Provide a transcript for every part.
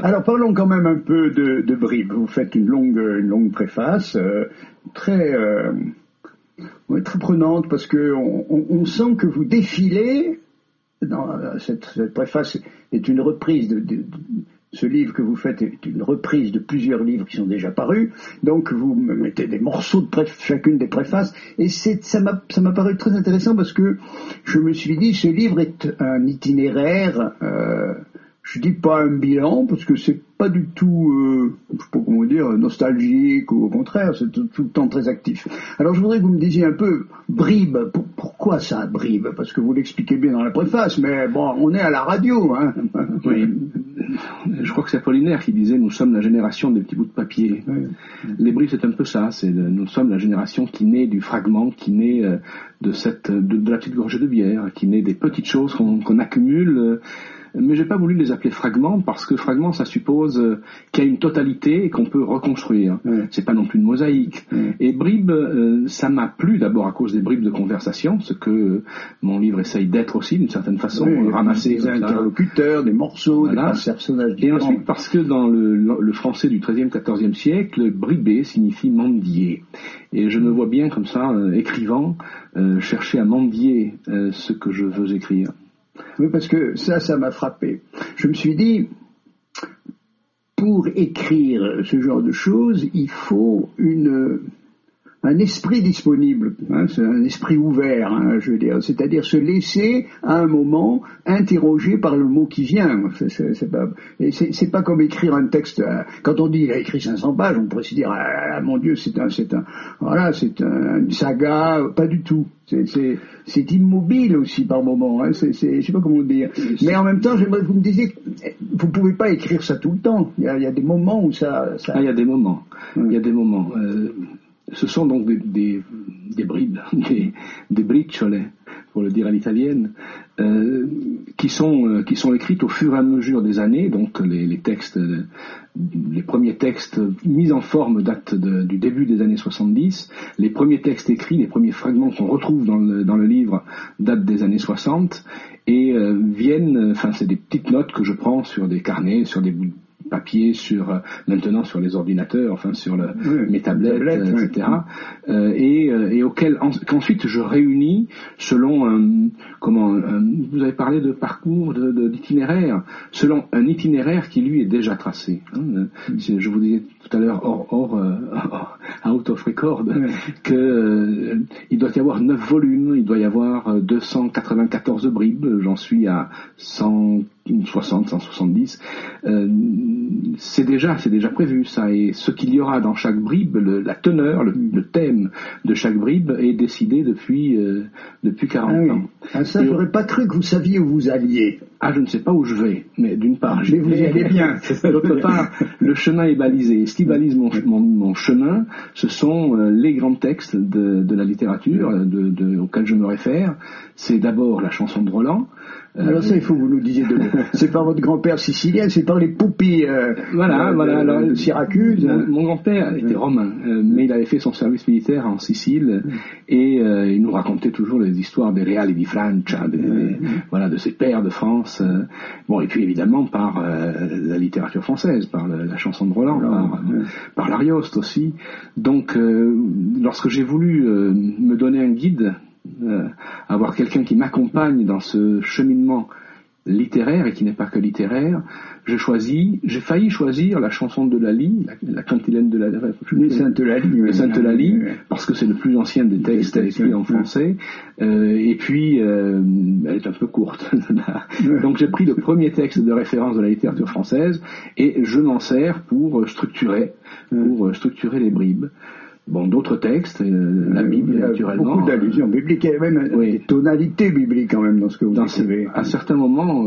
Alors parlons quand même un peu de Bribes. Vous faites une longue préface, très prenante, parce que on sent que vous défilez. Cette préface est une reprise ce livre que vous faites est une reprise de plusieurs livres qui sont déjà parus. Donc vous me mettez des morceaux de chacune des préfaces, et ça m'a paru très intéressant parce que je me suis dit, ce livre est un itinéraire. Je dis pas un bilan parce que c'est pas du tout, je sais pas comment dire, nostalgique, ou au contraire, c'est tout le temps très actif. Alors je voudrais que vous me disiez un peu, Bribes, pourquoi ça, Bribes? Parce que vous l'expliquez bien dans la préface, mais bon, on est à la radio, hein. Oui. Je crois que c'est Apollinaire qui disait, nous sommes la génération des petits bouts de papier. Oui. Les Bribes, c'est un peu ça, nous sommes la génération qui naît du fragment, qui naît de la petite gorgée de bière, qui naît des petites choses qu'on accumule. Mais j'ai pas voulu les appeler fragments parce que fragments, ça suppose qu'il y a une totalité et qu'on peut reconstruire. C'est pas non plus une mosaïque. Et Bribes, ça m'a plu d'abord à cause des bribes de conversation, ce que mon livre essaye d'être aussi d'une certaine façon, ramasser des interlocuteurs, des morceaux, voilà, des personnages différents. Et ensuite parce que dans le français du XIIIe, XIVe siècle, bribé signifie mendier. Et je me vois bien comme ça, écrivant, chercher à mendier ce que je veux écrire. Oui, parce que ça m'a frappé. Je me suis dit, pour écrire ce genre de choses, il faut un esprit disponible, c'est un esprit ouvert, je veux dire, c'est-à-dire se laisser à un moment interroger par le mot qui vient. C'est pas comme écrire un texte. Quand on dit il a écrit 500 pages, on pourrait se dire mon Dieu, c'est une saga. Pas du tout. C'est immobile aussi par moment. Je sais pas comment dire. Mais en même temps, j'aimerais que vous me disiez, vous pouvez pas écrire ça tout le temps. Il y a des moments où ça. Il y a des moments. Il y a des moments. Ce sont donc des bribes, des briciole, pour le dire à l'italienne, qui sont écrites au fur et à mesure des années. Donc les textes, les premiers textes mis en forme datent du début des années 70. Les premiers textes écrits, les premiers fragments qu'on retrouve dans le livre datent des années 60 et c'est des petites notes que je prends sur des carnets, sur des bouts de papier, maintenant sur les ordinateurs, sur mes tablettes, etc. Et qu'ensuite je réunis selon vous avez parlé de parcours, d'itinéraire, selon un itinéraire qui lui est déjà tracé. Je vous disais tout à l'heure out of record que il doit y avoir 9 volumes, il doit y avoir 294 bribes, j'en suis à 160, 170. C'est déjà prévu ça, et ce qu'il y aura dans chaque bribe, la teneur, le thème de chaque bribe est décidé depuis 40 ans. Ça, j'aurais pas cru que vous saviez où vous alliez. Je ne sais pas où je vais, mais d'une part, mais vous y allez bien. D'autre part, le chemin est balisé. Ce qui balise mon chemin, ce sont les grands textes de la littérature auxquels je me réfère. C'est d'abord la chanson de Roland. Alors ça, il faut que vous nous disiez de mots. C'est par votre grand-père sicilien, c'est par les poupées de Syracuse. Mon grand-père était romain, mais il avait fait son service militaire en Sicile, et il nous racontait toujours les histoires des Reali di Francia, de ses pairs de France. Et puis évidemment par la littérature française, par la chanson de Roland, par l'Arioste aussi. Donc, lorsque j'ai voulu me donner un guide, avoir quelqu'un qui m'accompagne dans ce cheminement littéraire, et qui n'est pas que littéraire, j'ai failli choisir la chanson de Lally, la cantilène de Sainte-Eulalie, parce que c'est le plus ancien des textes écrits en français, et puis elle est un peu courte. Donc j'ai pris le premier texte de référence de la littérature française, et je m'en sers pour structurer les bribes. D'autres textes, la Bible, naturellement. Beaucoup d'allusions bibliques, il y a même des tonalités bibliques quand même dans ce que vous écrivez. À certains moments,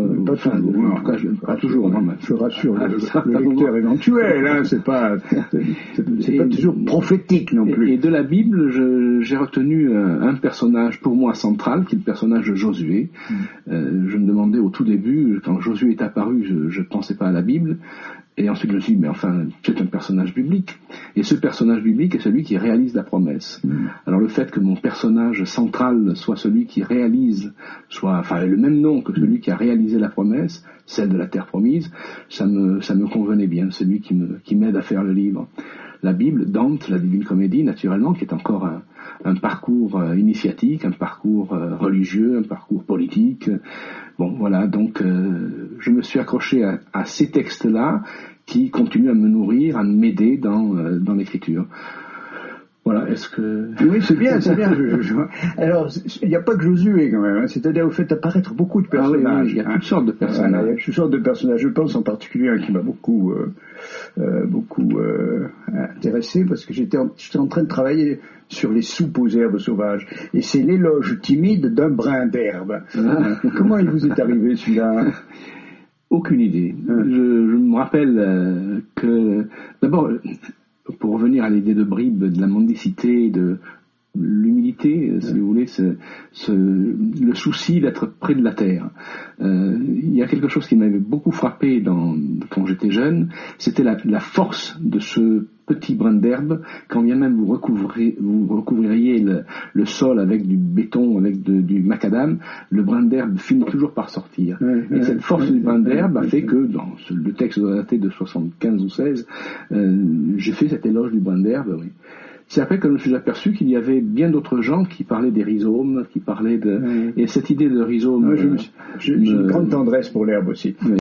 pas toujours, je rassure le lecteur éventuel, c'est pas toujours prophétique non plus. Et de la Bible, j'ai retenu un personnage pour moi central, qui est le personnage de Josué. Je me demandais au tout début, quand Josué est apparu, je ne pensais pas à la Bible. Et ensuite, je me suis dit, mais enfin, c'est un personnage biblique. Et ce personnage biblique est celui qui réalise la promesse. Alors le fait que mon personnage central soit celui qui réalise, ait le même nom que celui qui a réalisé la promesse, celle de la terre promise, ça me convenait bien, celui qui m'aide à faire le livre. La Bible, Dante, la Divine Comédie, naturellement, qui est encore un parcours initiatique, un parcours religieux, un parcours politique. Bon, voilà, donc je me suis accroché à ces textes-là qui continuent à me nourrir, à m'aider dans l'écriture. Voilà, est-ce que... Oui, c'est bien. Alors, il n'y a pas que Josué quand même, hein. C'est-à-dire au fait apparaître beaucoup de personnages. Ah oui, il y a toutes sortes de personnages. Il y a toutes sortes de personnages. Je pense en particulier un qui m'a beaucoup intéressé, parce que j'étais en train de travailler sur les soupes aux herbes sauvages. Et c'est l'éloge timide d'un brin d'herbe. Comment il vous est arrivé celui-là? Aucune idée. Je me rappelle que... D'abord... Pour revenir à l'idée de Bribe, de la mendicité, de l'humilité, si vous voulez, le souci d'être près de la terre. Il y a quelque chose qui m'avait beaucoup frappé quand j'étais jeune, c'était la force de ce petit brin d'herbe, quand bien même vous recouvririez le sol avec du béton, avec du macadam, le brin d'herbe finit toujours par sortir. Et cette force du brin d'herbe a fait que, dans le texte doit dater de 75 ou 16, j'ai fait cet éloge du brin d'herbe, oui. C'est après que je me suis aperçu qu'il y avait bien d'autres gens qui parlaient des rhizomes, qui parlaient de... Et cette idée de rhizome... J'ai une grande tendresse pour l'herbe aussi.